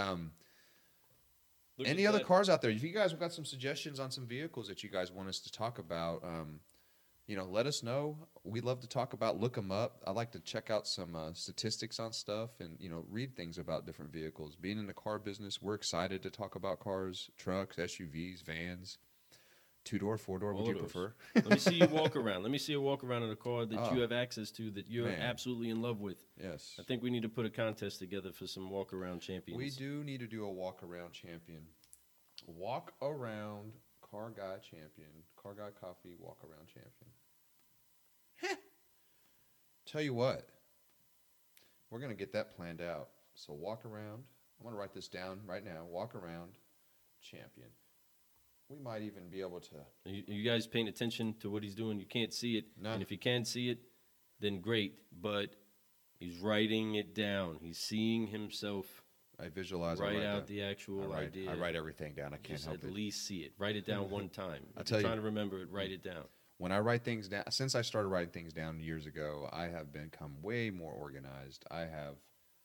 Look any at other that. cars out there? If you guys have got some suggestions on some vehicles that you guys want us to talk about, let us know. We'd love to talk about. Look them up. I like to check out some statistics on stuff and read things about different vehicles. Being in the car business, we're excited to talk about cars, trucks, SUVs, vans, 2-door, 4-door. All Would you of those. prefer? Let me see you walk around. Let me see a walk around in a car that Oh. you have access to that you're Man. absolutely in love with. Yes. I think we need to put a contest together for some walk around champions. We do need to do a walk around champion. Walk around car guy champion. Car guy coffee walk around champion. Heh. Tell you what. We're going to get that planned out. So walk around. I'm going to write this down right now. Walk around champion. We might even be able to. You guys paying attention to what he's doing? You can't see it. No. And if you can see it, then great. But he's writing it down. He's seeing himself I visualize. write I out the actual idea. I write everything down. I can't Just help at it. least see it. Write it down one time. I'll If tell you're you. trying to remember it, write it down. When I write things down, since I started writing things down years ago, I have become way more organized. I have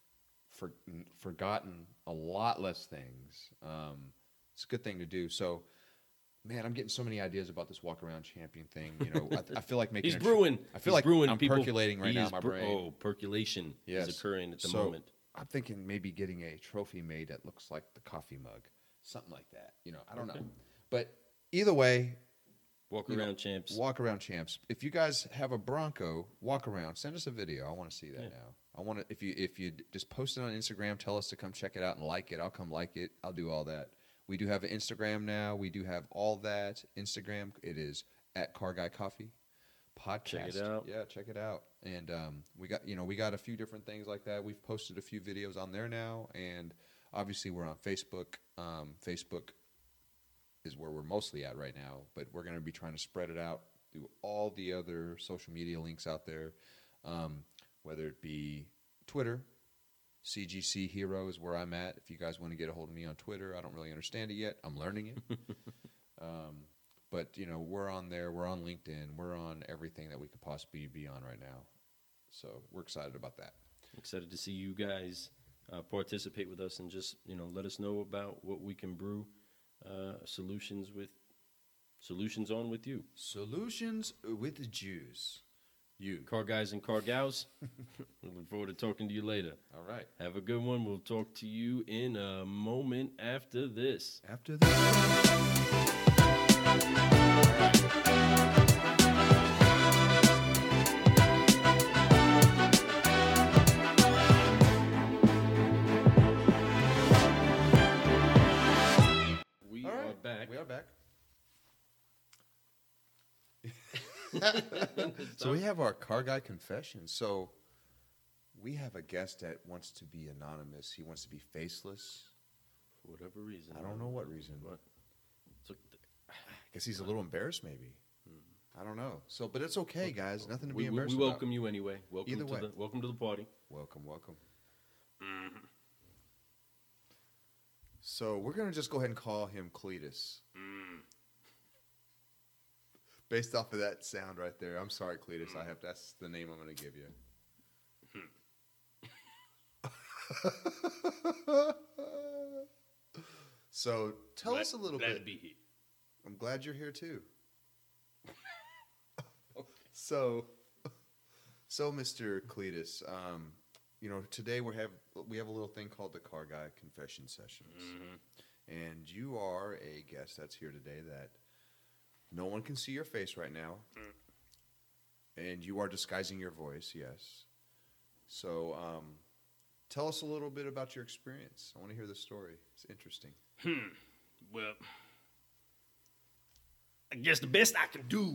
forgotten a lot less things. It's a good thing to do. So, man, I'm getting so many ideas about this walk around champion thing. I feel like making. He's brewing. I feel He's like brewing, I'm people. percolating right He now is in my brain. Oh, percolation Yes. is occurring at the So, moment. I'm thinking maybe getting a trophy made that looks like the coffee mug, something like that. I don't know, but either way. Walk around champs. Walk around champs. If you guys have a Bronco, walk around. Send us a video. I want to see that now. I want to. If you just post it on Instagram, tell us to come check it out and like it. I'll come like it. I'll do all that. We do have an Instagram now. We do have all that. Instagram. It is at Car Guy Coffee Podcast. Check it out. Yeah, check it out. And we got a few different things like that. We've posted a few videos on there now, and obviously we're on Facebook. Facebook is where we're mostly at right now, but we're going to be trying to spread it out through all the other social media links out there, whether it be Twitter. CGC Hero is where I'm at. If you guys want to get a hold of me on Twitter, I don't really understand it yet. I'm learning it. But, we're on there. We're on LinkedIn. We're on everything that we could possibly be on right now. So we're excited about that. Excited to see you guys participate with us and just let us know about what we can brew solutions on with you. Solutions with Jews. You. Car guys and car gals. Looking forward to talking to you later. All right. Have a good one. We'll talk to you in a moment after this. After this. We All are right. back. We are back. So we have our car guy confession. So we have a guest that wants to be anonymous. He wants to be faceless. For whatever reason. I don't know what reason. What? So, I guess he's a little embarrassed, maybe. I don't know. So, but it's okay, guys. Nothing to be we embarrassed welcome you anyway. Welcome Either to way. welcome to the party. Welcome, welcome. So we're gonna just go ahead and call him Cletus. Based off of that sound right there. I'm sorry, Cletus. That's the name I'm gonna give you. So tell us a little Glad bit. to be here. I'm glad you're here too. So, Mr. Cletus, today we have a little thing called the Car Guy Confession Sessions, and you are a guest that's here today that no one can see your face right now, and you are disguising your voice. Yes. So, tell us a little bit about your experience. I want to hear the story. It's interesting. Well, I guess the best I can do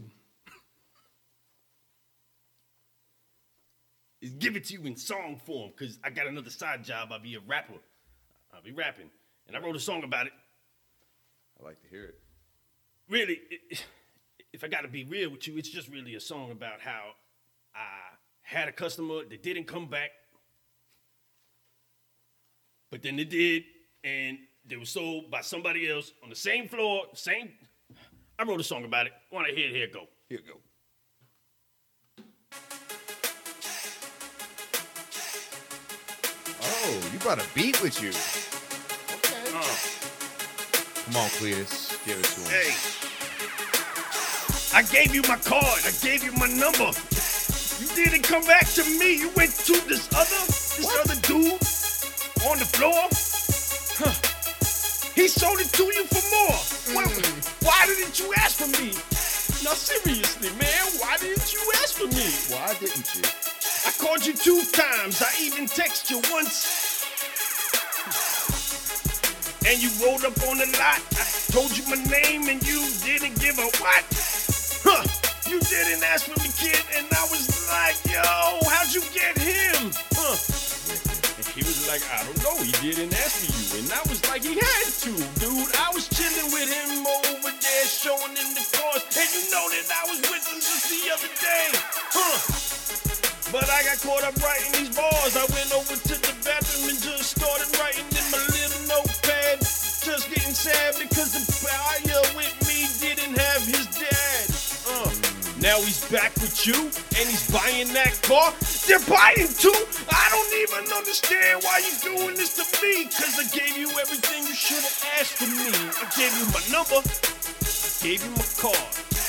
is give it to you in song form, because I got another side job. I'll be a rapper. I'll be rapping. And I wrote a song about it. I like to hear it. Really, if I got to be real with you, it's just really a song about how I had a customer that didn't come back, but then they did, and they were sold by somebody else on the same floor, same. I wrote a song about it. Want to hear it? Here it go. Here you go. Oh, you brought a beat with you. Okay. Come on, Cletus. Give it to him. Hey. I gave you my card. I gave you my number. You didn't come back to me. You went to this other dude on the floor. Huh. He sold it to you for more. Well, why didn't you ask for me? Now seriously, man, why didn't you ask for me? Why didn't you? I called you 2 times. I even texted you once. And you rolled up on the lot. I told you my name and you didn't give a what? Huh. You didn't ask for me, kid. And I was like, yo, how'd you get him? Huh. And he was like, I don't know. He didn't ask for you. And I was like, he had to, dude. I was chilling with him over there, showing him the cars. And you know that I was with him just the other day. Huh. But I got caught up writing these bars. I went over to the bathroom and just started writing in my little notepad. Just getting sad because the buyer with me didn't have his dad. Now he's back with you and he's buying that car. They're buying too. I don't even understand why you're doing this to me. Cause I gave you everything you should have asked for me. I gave you my number. I gave you my card.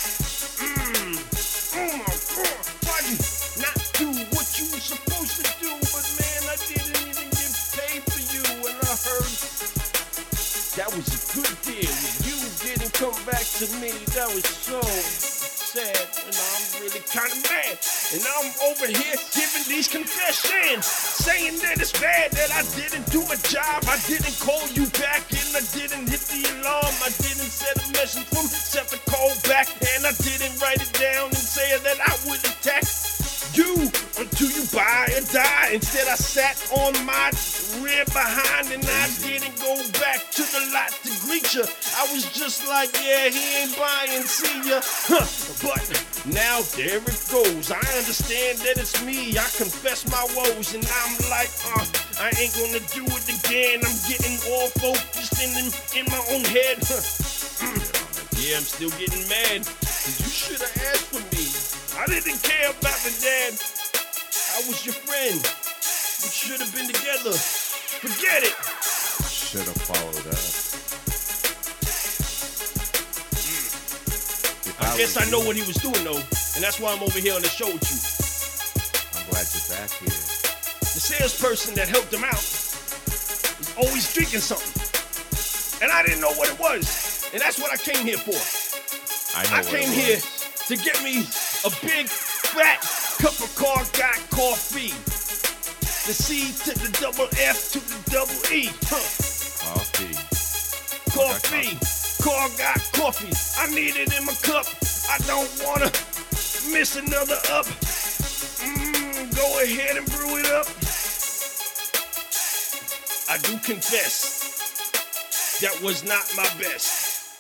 Oh my God. Why you not do what you were supposed to do? But man, I didn't even get paid for you. And I heard that was a good deal. You didn't come back to me. That was so sad. And I'm really kind of mad. And I'm over here giving these confessions, saying that it's bad that I didn't do my job. I didn't call you back and I didn't hit the alarm. I didn't set a message from set the call back. And I didn't write it down and say that I would attack you until you buy or die. Instead I sat on my rear behind and I didn't go back to the lot to greet you. I was just like, yeah, he ain't buying, see ya. But now there it goes. I understand that it's me. I confess my woes and I'm like, I ain't gonna do it again. I'm getting all focused in my own head. Yeah, I'm still getting mad. Cause you should have asked for me. I didn't care about the dad. I was your friend. We should have been together. Forget it. Should have followed up. I guess I know what he was doing though, and that's why I'm over here on the show with you. I'm glad you're back here. The salesperson that helped him out was always drinking something, and I didn't know what it was, and that's what I came here for. I came here to get me a big fat cup of car got coffee. The C to the double F to the double E. Coffee. Coffee. Car got coffee. I need it in my cup. I don't wanna miss another up. Go ahead and brew it up. I do confess that was not my best.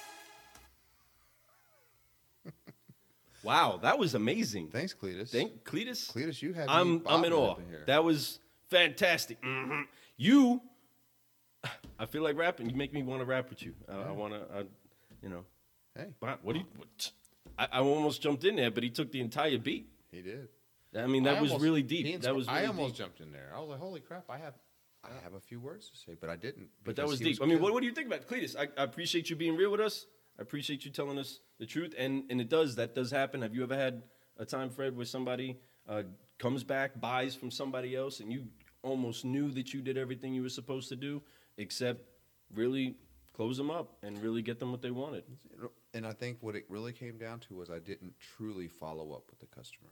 Wow, that was amazing. Thanks, Cletus. Cletus. Cletus, you have. I'm in awe. That was fantastic. I feel like rapping. You make me want to rap with you. I want to, Hey. But what do you? I almost jumped in there, but he took the entire beat. He did. I mean, that was really deep. I almost jumped in there. I was like, holy crap, I have a few words to say, but I didn't. But that was deep. I mean, what do you think about it? Cletus? I appreciate you being real with us. I appreciate you telling us the truth. And that does happen. Have you ever had a time, Fred, where somebody comes back, buys from somebody else, and you almost knew that you did everything you were supposed to do, except really close them up and really get them what they wanted? And I think what it really came down to was I didn't truly follow up with the customer.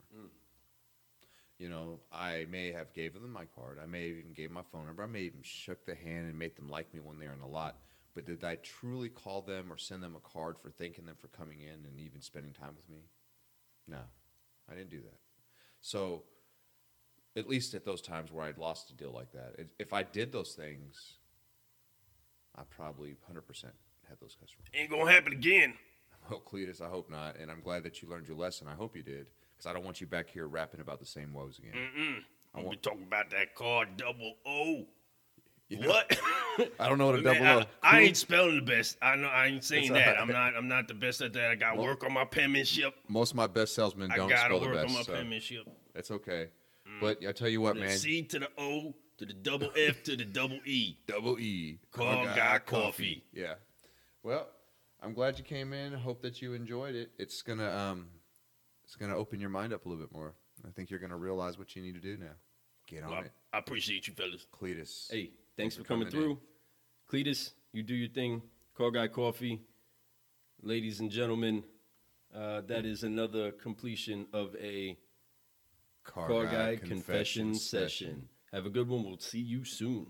I may have gave them my card. I may have even gave my phone number. I may even shook the hand and made them like me when they're in the lot. But did I truly call them or send them a card for thanking them for coming in and even spending time with me? No, I didn't do that. So at least at those times where I'd lost a deal like that, if I did those things, I probably 100% had those customers. Ain't gonna happen again. Well, Cletus, I hope not. And I'm glad that you learned your lesson. I hope you did. Because I don't want you back here rapping about the same woes again. I'm be talking about that car double O. What? I don't know what a Man, double O. I ain't spelling the best. I know I ain't saying It's that. all right. I'm not the best at that. I got to work on my penmanship. Most of my best salesmen I don't got to spell the work best. on my So penmanship. it's okay. But I tell you what, The man. C to the O to the double F to the double E. Double E. Car Guy Coffee. Yeah. Well, I'm glad you came in. I hope that you enjoyed it. It's gonna open your mind up a little bit more. I think you're gonna realize what you need to do now. Get on Well, it. I appreciate you, fellas. Cletus. Hey, thanks for coming through. Cletus, you do your thing. Car Guy Coffee. Ladies and gentlemen, that is another completion of a Car Guy Confession session. Have a good one. We'll see you soon.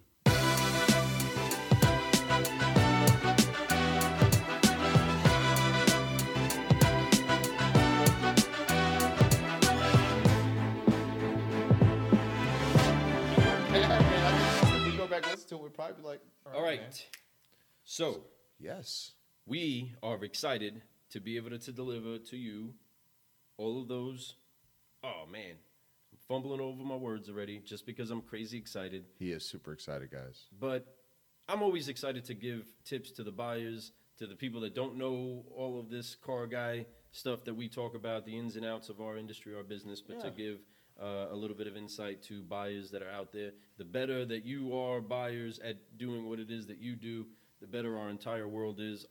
If we go back and listen to it, we'd probably be like, All right. man. So, Yes. we are excited to be able to deliver to you all of those. Oh, man. I'm fumbling over my words already just because I'm crazy excited. He is super excited, guys. But I'm always excited to give tips to the buyers, to the people that don't know all of this car guy stuff that we talk about, the ins and outs of our industry, our business, but to give a little bit of insight to buyers that are out there. The better that you are buyers at doing what it is that you do, the better our entire world is.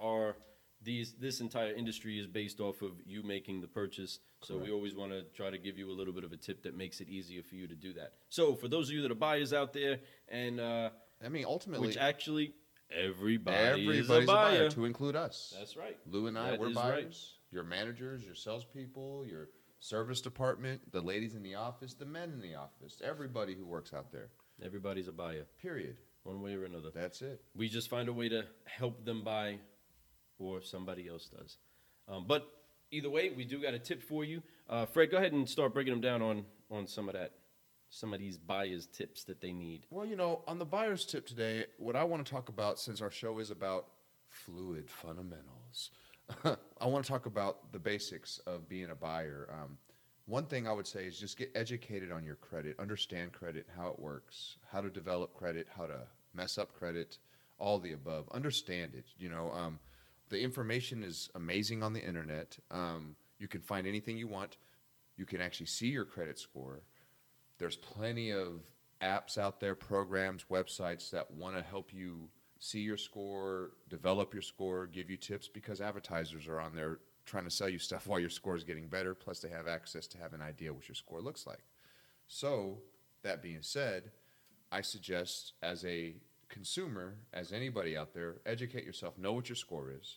This entire industry is based off of you making the purchase. So we always want to try to give you a little bit of a tip that makes it easier for you to do that. So for those of you that are buyers out there, and I mean, ultimately, which actually everybody is everybody's a buyer. to include us. That's right. Lou and I, That we're is buyers. right. Your managers, your salespeople, your service department, the ladies in the office, the men in the office, everybody who works out there. Everybody's a buyer, Period. one way or another. That's it. We just find a way to help them buy, or somebody else does. But either way, we do got a tip for you. Fred, go ahead and start breaking them down on some of these buyers' tips that they need. Well, on the buyer's tip today, what I want to talk about, since our show is about fluid fundamentals, I want to talk about the basics of being a buyer. One thing I would say is just get educated on your credit, understand credit, how it works, how to develop credit, how to mess up credit, all the above. Understand it. The information is amazing on the internet. You can find anything you want. You can actually see your credit score. There's plenty of apps out there, programs, websites that want to help you see your score, develop your score, give you tips, because advertisers are on there trying to sell you stuff while your score is getting better, plus they have access to have an idea what your score looks like. So, that being said, I suggest as a consumer, as anybody out there, educate yourself, know what your score is,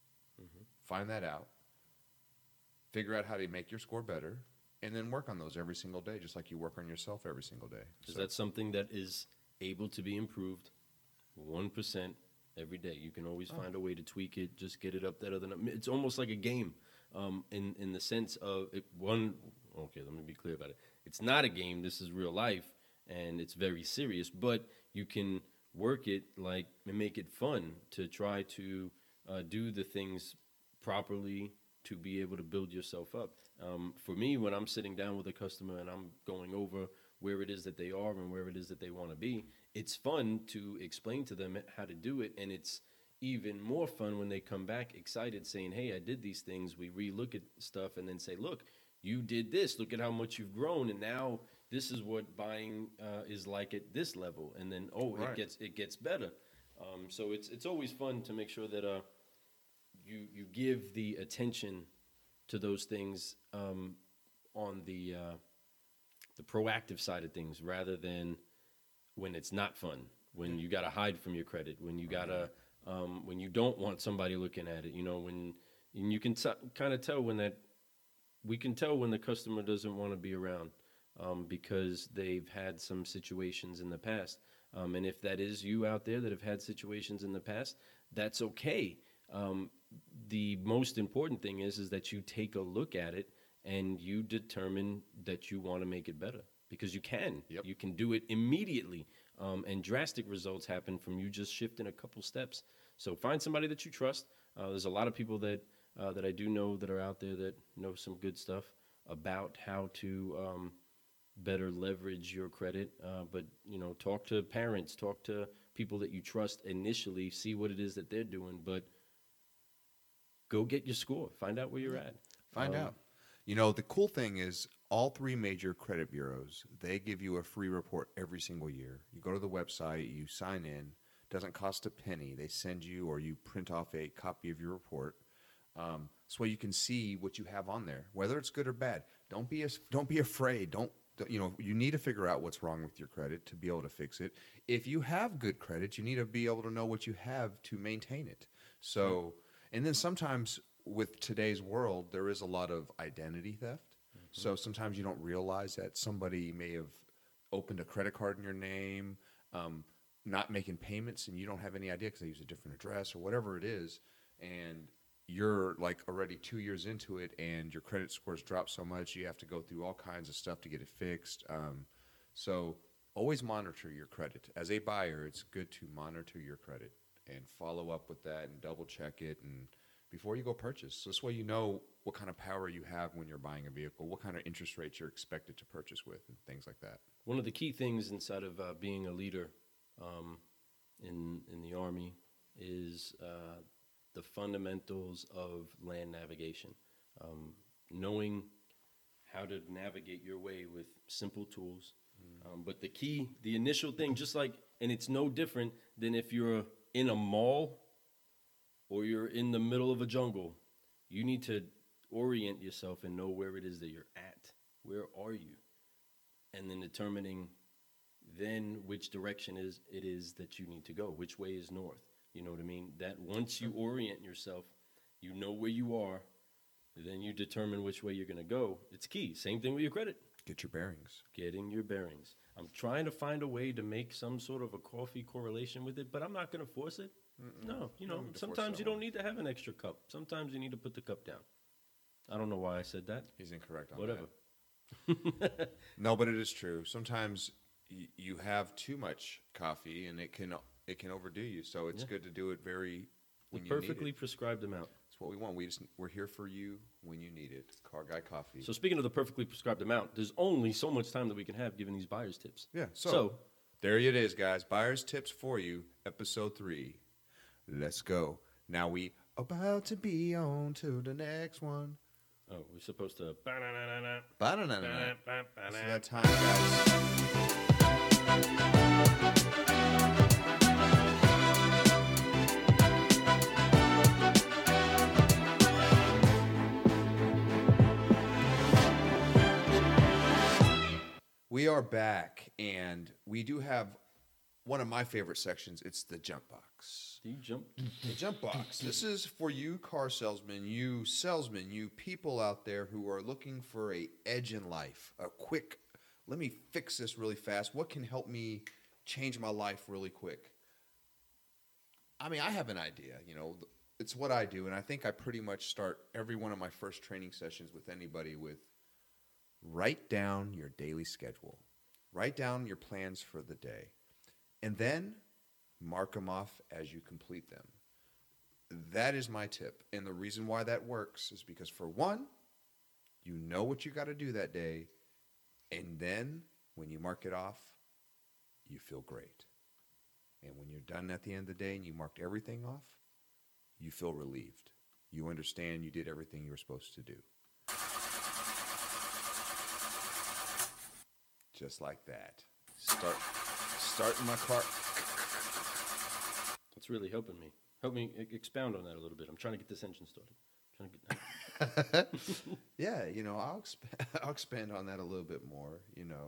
find that out, figure out how to make your score better, and then work on those every single day, just like you work on yourself every single day. Because that's something that is able to be improved 1% every day. You can always find a way to tweak it, just get it up that other number. It's almost like a game in the sense of okay, let me be clear about it. It's not a game. This is real life, and it's very serious, but you can work it and make it fun to try to do the things properly to be able to build yourself up. For me, when I'm sitting down with a customer and I'm going over where it is that they are and where it is that they want to be, it's fun to explain to them how to do it, and it's even more fun when they come back excited saying, hey, I did these things. We re-look at stuff and then say, look, you did this. Look at how much you've grown, and now this is what buying is like at this level. And then, Right. it gets better. So it's always fun to make sure that you give the attention to those things on the proactive side of things, rather than when it's not fun, when you got to hide from your credit, when you gotta when you don't want somebody looking at it, when you can kind of tell we can tell when the customer doesn't want to be around because they've had some situations in the past. And if that is you out there that have had situations in the past, that's okay. The most important thing is that you take a look at it and you determine that you want to make it better, because you can. Yep. You can do it immediately, and drastic results happen from you just shifting a couple steps. So find somebody that you trust. There's a lot of people that I do know that are out there that know some good stuff about how to better leverage your credit. But talk to parents, talk to people that you trust initially, see what it is that they're doing. But go get your score, find out where you're at. Find out. You know, the cool thing is all three major credit bureaus, they give you a free report every single year. You go to the website, you sign in, doesn't cost a penny. They send you or you print off a copy of your report. So you can see what you have on there, whether it's good or bad. Don't be afraid. You need to figure out what's wrong with your credit to be able to fix it. If you have good credit, you need to be able to know what you have to maintain it. So, and then sometimes with today's world, there is a lot of identity theft. Mm-hmm. So sometimes you don't realize that somebody may have opened a credit card in your name, not making payments, and you don't have any idea because they use a different address or whatever it is. And you're like already 2 years into it and your credit scores drop so much, you have to go through all kinds of stuff to get it fixed. So always monitor your credit. As a buyer, it's good to monitor your credit and follow up with that and double check it and before you go purchase. So this way you know what kind of power you have when you're buying a vehicle, what kind of interest rates you're expected to purchase with and things like that. One of the key things inside of being a leader in the Army is the fundamentals of land navigation, knowing how to navigate your way with simple tools. But the initial thing, and it's no different than if you're in a mall or you're in the middle of a jungle, you need to orient yourself and know where it is that you're at. Where are you? And then determining then which direction it is that you need to go, which way is north. You know what I mean? That once you orient yourself, you know where you are, then you determine which way you're going to go. It's key. Same thing with your credit. Get your bearings. Getting your bearings. I'm trying to find a way to make some sort of a coffee correlation with it, but I'm not going to force it. No, sometimes you don't need to have an extra cup. Sometimes you need to put the cup down. I don't know why I said that. He's incorrect on Whatever. that. No, but it is true. Sometimes you have too much coffee and it can overdo you. So it's good to do it when you perfectly need it. prescribed amount. That's what we want. We're here for you when you need it. Car Guy Coffee. So speaking of the perfectly prescribed amount, there's only so much time that we can have giving these buyers tips. Yeah. So there it is, guys. Buyers tips for you, episode 3. Let's go. Now we about to be on to the next one. Oh, we're supposed to. Banana. It's that time, guys. We are back, and we do have one of my favorite sections. It's the jump box. Do you jump? The jump box. This is for you car salesmen, you people out there who are looking for a edge in life, a quick, let me fix this really fast. What can help me change my life really quick? I mean, I have an idea, it's what I do. And I think I pretty much start every one of my first training sessions with anybody with write down your daily schedule. Write down your plans for the day. And then mark them off as you complete them. That is my tip. And the reason why that works is because, for one, you know what you got to do that day. And then when you mark it off, you feel great. And when you're done at the end of the day and you marked everything off, you feel relieved. You understand you did everything you were supposed to do. Just like that. Starting my car. That's really helping me. Help me expound on that a little bit. I'm trying to get this engine started. Yeah, I'll expand on that a little bit more.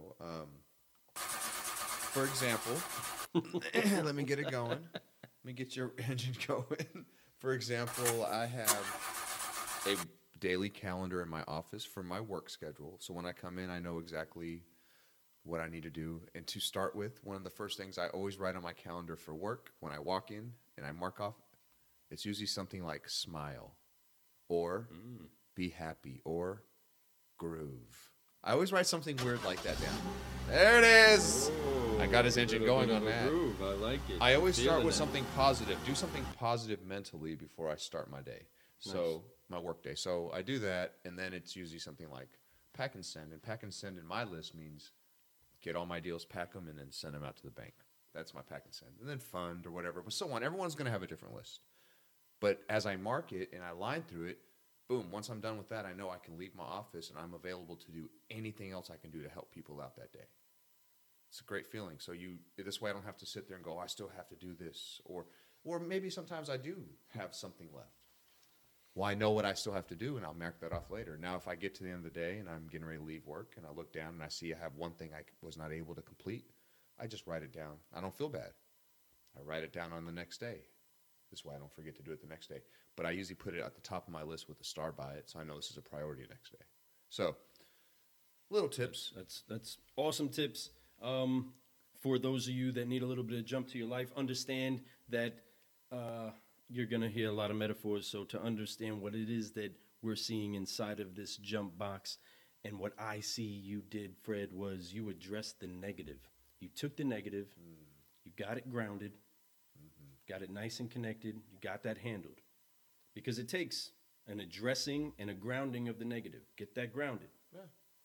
For example, let me get it going. Let me get your engine going. For example, I have a daily calendar in my office for my work schedule. So when I come in, I know exactly what I need to do. And to start with, one of the first things I always write on my calendar for work when I walk in and I mark off, it's usually something like smile or be happy or groove. I always write something weird like that down. There it is. I got his engine going on that. Groove. I like it. I always start with something positive. Do something positive mentally before I start my day. So my work day. So I do that, and then it's usually something like pack and send. And pack and send in my list means get all my deals, pack them, and then send them out to the bank. That's my pack and send. And then fund or whatever, but so on. Everyone's going to have a different list. But as I mark it and I line through it, boom, once I'm done with that, I know I can leave my office and I'm available to do anything else I can do to help people out that day. It's a great feeling. So this way I don't have to sit there and go, I still have to do this. Or maybe sometimes I do have something left. Well, I know what I still have to do, and I'll mark that off later. Now, if I get to the end of the day and I'm getting ready to leave work and I look down and I see I have one thing I was not able to complete, I just write it down. I don't feel bad. I write it down on the next day. This way I don't forget to do it the next day. But I usually put it at the top of my list with a star by it, so I know this is a priority next day. So, little tips. That's awesome tips. For those of you that need a little bit of jump to your life, understand that you're going to hear a lot of metaphors. So to understand what it is that we're seeing inside of this jump box, and what I see you did, Fred, was you addressed the negative. You took the negative, you got it grounded, got it nice and connected, you got that handled. Because it takes an addressing and a grounding of the negative. Get that grounded. Yeah.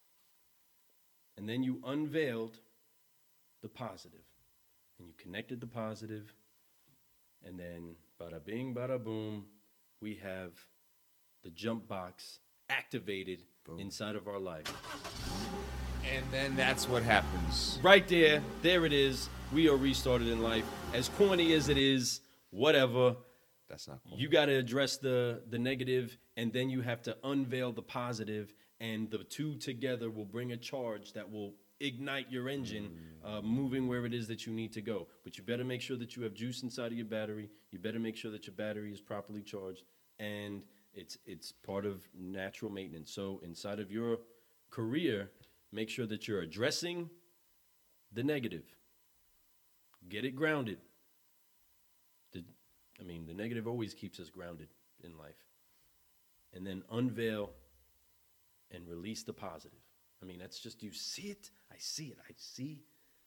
And then you unveiled the positive. And you connected the positive. And then, bada bing, bada boom, we have the jump box activated inside of our life. And then that's what happens. Right there it is. We are restarted in life. As corny as it is, whatever. That's not cool. You got to address the negative, and then you have to unveil the positive, and the two together will bring a charge that will ignite your engine, moving where it is that you need to go. But you better make sure that you have juice inside of your battery. You better make sure that your battery is properly charged, and it's part of natural maintenance. So inside of your career, make sure that you're addressing the negative. Get it grounded. The negative always keeps us grounded in life. And then unveil and release the positive. That's just, you see it. I see it. I see.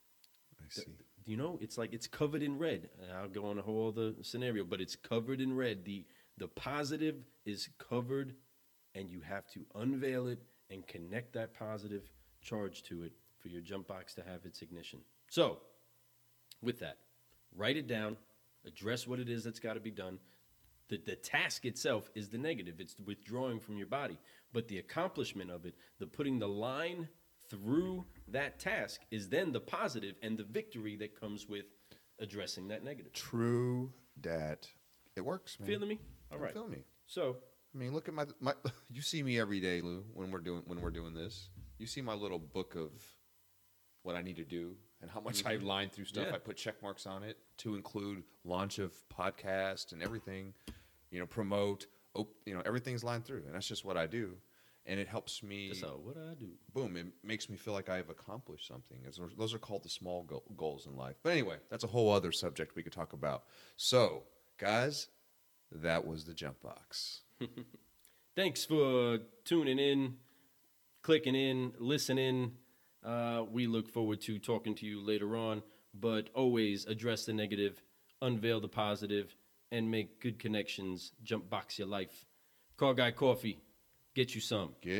It's like it's covered in red. I'll go on a whole other scenario, but it's covered in red. The positive is covered, and you have to unveil it and connect that positive charge to it for your jump box to have its ignition. So, with that, write it down, address what it is that's got to be done. The task itself is the negative. It's withdrawing from your body. But the accomplishment of it, the putting the line through that task, is then the positive and the victory that comes with addressing that negative. True dat. It works, man. Feeling me? All right. Feel me. So, Look at my you see me every day, Lou, when we're doing this. You see my little book of what I need to do and how much I line through stuff. Yeah. I put check marks on it to include launch of podcast and everything, promote, everything's lined through. And that's just what I do. And it helps me. that's what I do. Boom, it makes me feel like I've accomplished something. Those are called the small goals in life. But anyway, that's a whole other subject we could talk about. So, guys, that was the jump box. Thanks for tuning in, clicking in, listening. We look forward to talking to you later on, but always address the negative, unveil the positive, and make good connections. Jump box your life. Car Guy Coffee, get you some. Get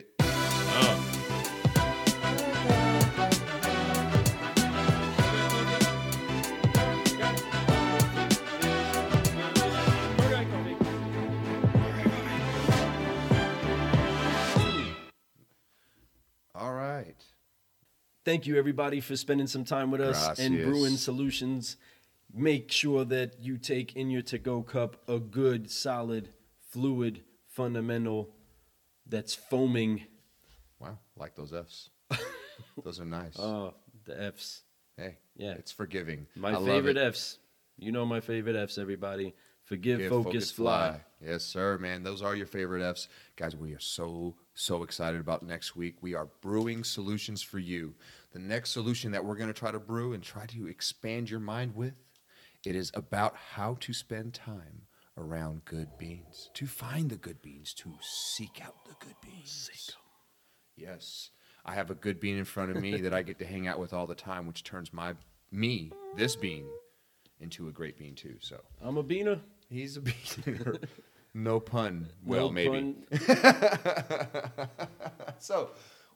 all right. Thank you, everybody, for spending some time with us and Gracias. Brewing Solutions. Make sure that you take in your to-go cup a good, solid, fluid, fundamental that's foaming. Wow, like those Fs. Those are nice. Oh, the Fs. Hey, Yeah. it's forgiving. My I love favorite it. Fs. You know my favorite Fs, everybody. Forgive, Give, focus, fly. Yes, sir, man. Those are your favorite Fs. Guys, we are so excited about next week. We are brewing solutions for you. The next solution that we're going to try to brew and try to expand your mind with, it is about how to spend time around good beans, to find the good beans, to seek out the good beans. Seek them. Yes. I have a good bean in front of me that I get to hang out with all the time, which turns this bean, into a great bean too. So I'm a beaner. he's a beaner. No pun. Well, No maybe. pun. So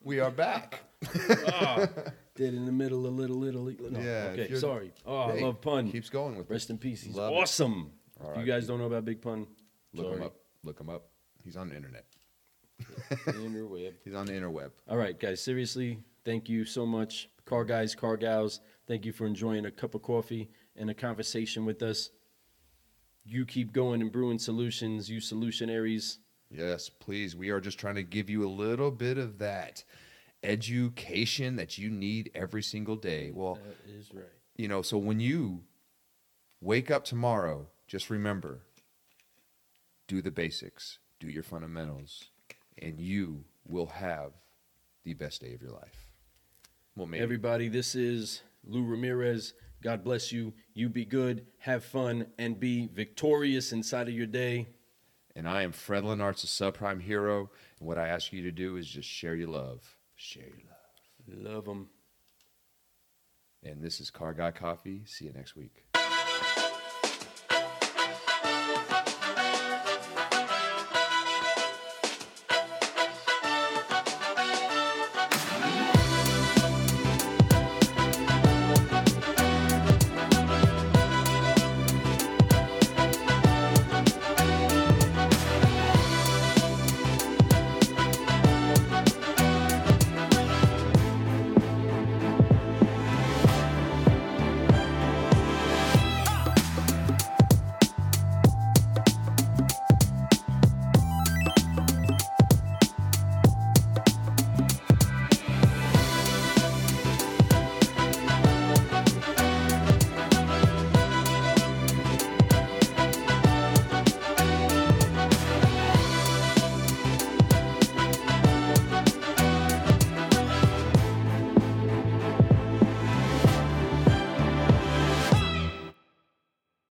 We are back. Dead in the middle, a little Italy. No, Yeah, if okay, you're- sorry. Oh, I Hey, love Pun. Keeps going with Rest it. in peace. He's Love it. awesome. If R.I.P. you guys don't know about Big Pun, Look him sorry. up. Look him up. He's on the internet. Interweb. He's on the interweb. All right, guys, seriously, thank you so much. Car guys, car gals, thank you for enjoying a cup of coffee and a conversation with us. You keep going and brewing solutions, you solutionaries. Yes, please. We are just trying to give you a little bit of that education that you need every single day. Well, That is right. you know, so when you wake up tomorrow, just remember, do the basics, do your fundamentals, and you will have the best day of your life. Well, maybe. Everybody, this is Lou Ramirez. God bless you. You be good, have fun, and be victorious inside of your day. And I am Fred Lenart's a subprime hero. And what I ask you to do is just share your love. Share your love. Love them. And this is Car Guy Coffee. See you next week.